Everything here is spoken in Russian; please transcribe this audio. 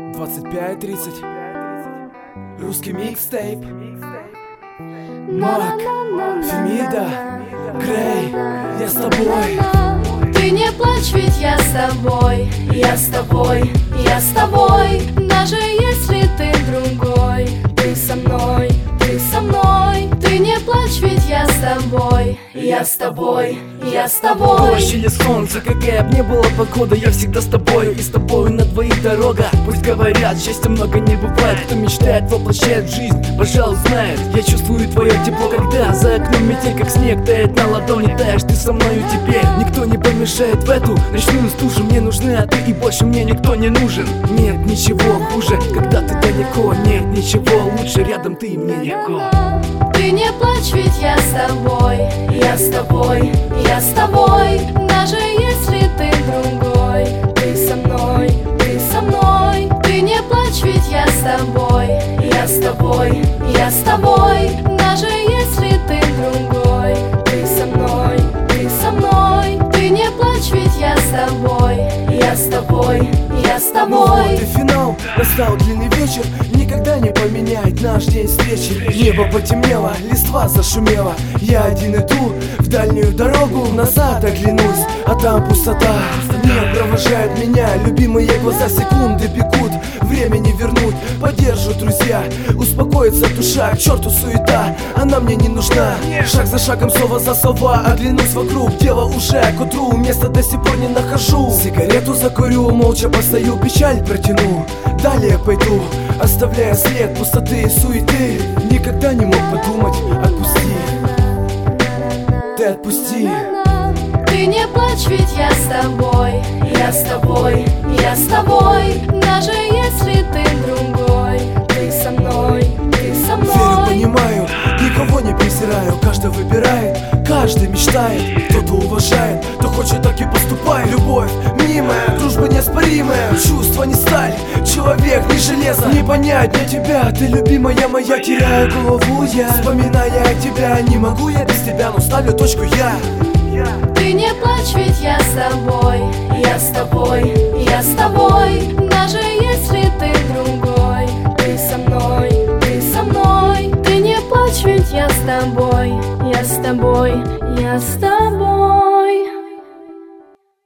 25-30. Русский микстейп. Мак, Фемида, Грей, я с тобой. Ты не плачь, ведь я с тобой, я с тобой, я с тобой. Даже если ты другой, ты со мной, ты со мной. Ты не плачь, ведь я с тобой, я с тобой, я с тобой. Дождь или солнце, какая б ни была погода, я всегда с тобою и с тобою на двоих дорога. Пусть говорят, счастья много не бывает. Кто мечтает, воплощает в жизнь, пожалуй, знает. Я чувствую твое тепло, когда за окном метель, как снег, тает на ладони. Таешь ты со мною теперь, никто не помешает в эту ночную стужу. Мне нужна ты и больше мне никто не нужен. Нет ничего хуже, когда ты далеко. Нет ничего лучше, рядом ты и мне легко. Ты не плачь, ведь я с тобой, я с тобой, я с тобой. Даже если ты другой, ты со мной, ты со мной. Ты не плачь, ведь я с тобой, я с тобой, я с тобой. Даже если ты другой, ты со мной, ты со мной. Ты не плачь, ведь я с тобой, я с тобой, я с тобой. Ну вот и финал, настал длинный вечер. Никогда не поменяет наш день встречи. Небо потемнело, листва зашумела. Я один иду в дальнюю дорогу. Назад оглянусь, а там пустота. Не провожают меня любимые глаза, секунды бегут. Время не вернуть, поддержу друзья. Успокоится душа, к черту суета, она мне не нужна. Шаг за шагом, слово за слова, оглянусь вокруг. Дело уже к утру, места до сих пор не нахожу. Сигарету закурю, молча постою, печаль протяну. Далее пойду, оставляя след пустоты и суеты. Никогда не мог подумать, отпусти. Ты отпусти. Ты не плачь, ведь я с тобой, я с тобой, я с тобой. Даже если ты другой, ты со мной, ты со мной. Верю, понимаю, никого не презираю. Каждый выбирает, каждый мечтает. Кто-то уважает, кто хочет, так и поступает. Любовь мнимая, дружба неоспоримая. Чувства не сталь, человек не железо. Не понять мне тебя, ты любимая моя. Теряю голову я, вспоминая тебя. Не могу я без тебя, но ставлю точку я. Ты не плачь, ведь я с тобой, я с тобой, я с тобой. Даже если ты другой, ты со мной, ты со мной. Ты не плачь, ведь я с тобой, я с тобой, я с тобой.